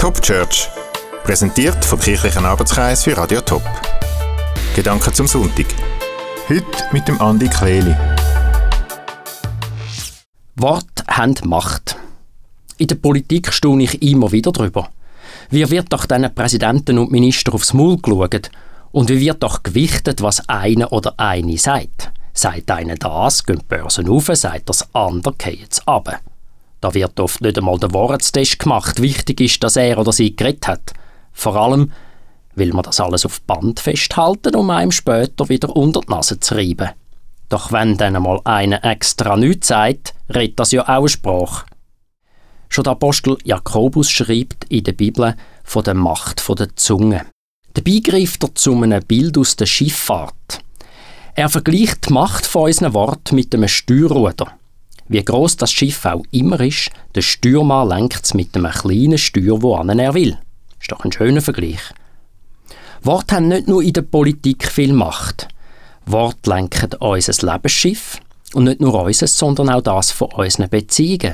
Top Church, präsentiert vom Kirchlichen Arbeitskreis für Radio Top. Gedanken zum Sonntag. Heute mit dem Andi Kleli. Worte haben Macht. In der Politik staune ich immer wieder drüber. Wie wird doch diesen Präsidenten und Minister aufs Maul geschaut? Und wie wird doch gewichtet, was einer oder eine sagt? Sagt einer das, gehen die Börsen rauf, sagt das andere, geht es runter. Da wird oft nicht einmal der Wortstest gemacht. Wichtig ist, dass er oder sie geredet hat. Vor allem will man das alles auf Band festhalten, um einem später wieder unter die Nase zu reiben. Doch wenn dann einmal einer extra nichts sagt, redet das ja auch eine Sprache. Schon der Apostel Jakobus schreibt in der Bibel von der Macht der Zunge. Dabei greift er zu einem Bild aus der Schifffahrt. Er vergleicht die Macht von unseren Worten mit einem Steuerruder. Wie gross das Schiff auch immer ist, der Steuermann lenkt es mit einem kleinen Steuer, wohin er will. Ist doch ein schöner Vergleich. Worte haben nicht nur in der Politik viel Macht. Worte lenken unser Lebensschiff und nicht nur unseres, sondern auch das von unseren Beziehungen.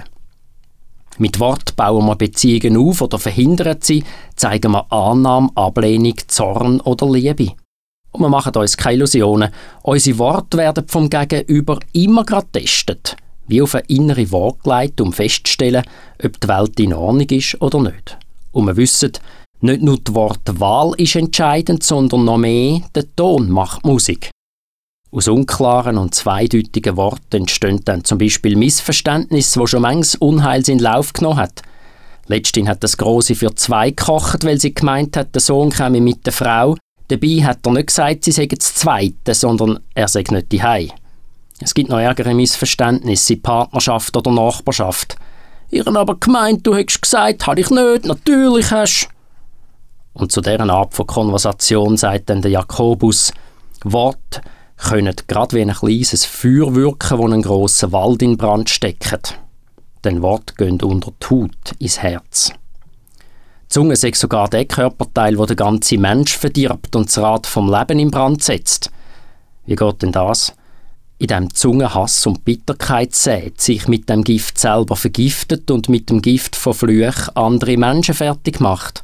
Mit Wort bauen wir Beziehungen auf oder verhindern sie, zeigen wir Annahme, Ablehnung, Zorn oder Liebe. Und wir machen uns keine Illusionen. Unsere Worte werden vom Gegenüber immer gerade getestet, wie auf eine innere Waage gelegt, um festzustellen, ob die Welt in Ordnung ist oder nicht. Und wir wissen, nicht nur die Wortwahl ist entscheidend, sondern noch mehr, der Ton macht Musik. Aus unklaren und zweideutigen Worten entstehen dann zum Beispiel Missverständnisse, wo schon manches Unheil in Lauf genommen hat. Letztens hat das Grosse für 2 gekocht, weil sie gemeint hat, der Sohn käme mit der Frau. Dabei hat er nicht gesagt, sie sei das Zweite, sondern er sei nicht daheim. Es gibt noch ärgere Missverständnisse in Partnerschaft oder Nachbarschaft. Ich habe aber gemeint, du hättest gesagt, habe ich nicht, natürlich hast. Und zu dieser Art von Konversation sagt dann der Jakobus, Worte können gerade wie ein kleines Feuer wirken, das einen grossen Wald in Brand steckt. Denn Worte gehen unter die Haut, ins Herz. Die Zunge sei sogar der Körperteil, der den ganzen Mensch verdirbt und das Rad vom Leben in Brand setzt. Wie geht denn das? Indem die Zunge Hass und Bitterkeit sät, sich mit dem Gift selber vergiftet und mit dem Gift von Flüchen andere Menschen fertig macht.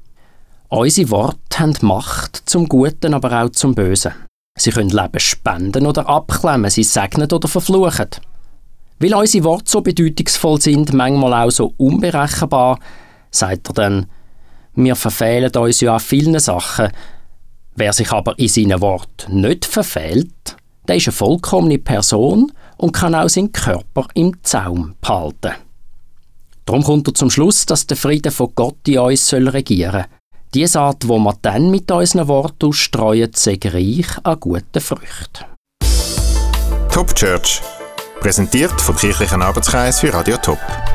Unsere Worte haben Macht zum Guten, aber auch zum Bösen. Sie können Leben spenden oder abklemmen, sie segnen oder verfluchen. Weil unsere Worte so bedeutungsvoll sind, manchmal auch so unberechenbar, sagt er dann, wir verfehlen uns ja an vielen Sachen. Wer sich aber in seinen Worten nicht verfehlt, der ist eine vollkommene Person und kann auch seinen Körper im Zaum behalten. Darum kommt er zum Schluss, dass der Friede von Gott in uns regieren soll. Die Saat, die wir dann mit unseren Worten ausstreuen, sei reich an guten Früchten. Top Church, präsentiert vom Kirchlichen Arbeitskreis für Radio Top.